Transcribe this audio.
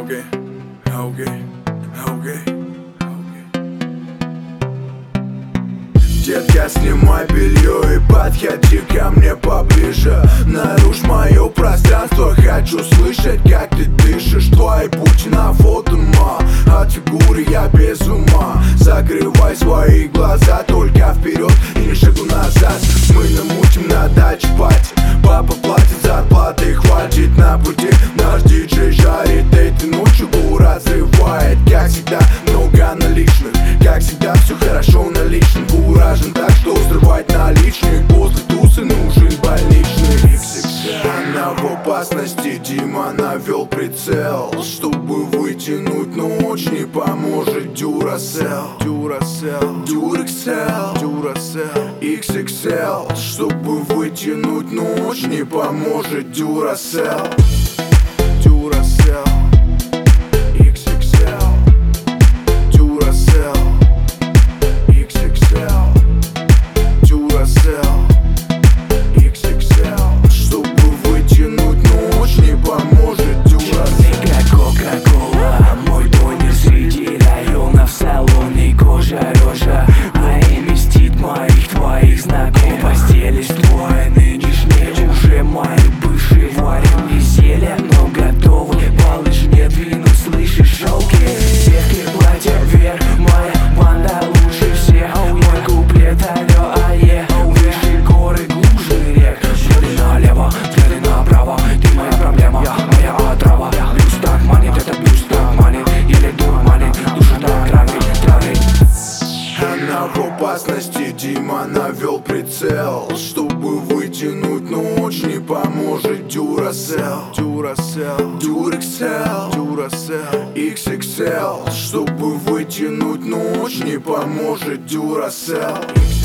Okay, okay, okay. Детка, снимай белье и подходи ко мне поближе. Нарушь мое пространство, хочу слышать, как ты дышишь. Твои пути на фото, от фигуры я без ума. Закрывай свои глаза, только вперед и не шагу назад. Мы намутим на даче пати, папа платит зарплаты, хватит на пути. Наш диджей жарит этой ночью, город разрывает. Как всегда, много наличных, как всегда, все хорошо наличным. Куражен так, что взрывать наличных. После тусы нужен больничный. Она в опасности, Дима навел прицел. Чтобы вытянуть, но очень не поможет Duracell, Duracell, Duracell, Duracell, XXL. Чтобы вытянуть, но очень не поможет Duracell, Duracell, XXL, Duracell, XXL, Duracell, XXL. Чтобы вытянуть, но очень не поможет Duracell. Как Кока-Кола, мой тонер среди районов. В салоне кожа-рожа, а вместит моих твоих знакомых. В постели с твоей нынешней, уже мои бывшие. Варим веселье, но готовы по лыжне двинуть, слышишь, окей. Девки в платье вверх, моя банда лучше всех. Мой куплет, алло, ае, выше горы, глубже рек. Взгляды налево, взгляды направо, ты моя проблема, моя отрава. Блюз так манит, это блюз так манит, еле дурманит, душа так травит. Она в опасности, Дима навел прицел. Чтобы вытянуть, но очень не поможет Duracell, Duracell, Duracell, Duracell, XXL. Чтобы вытянуть, но очень не поможет Duracell.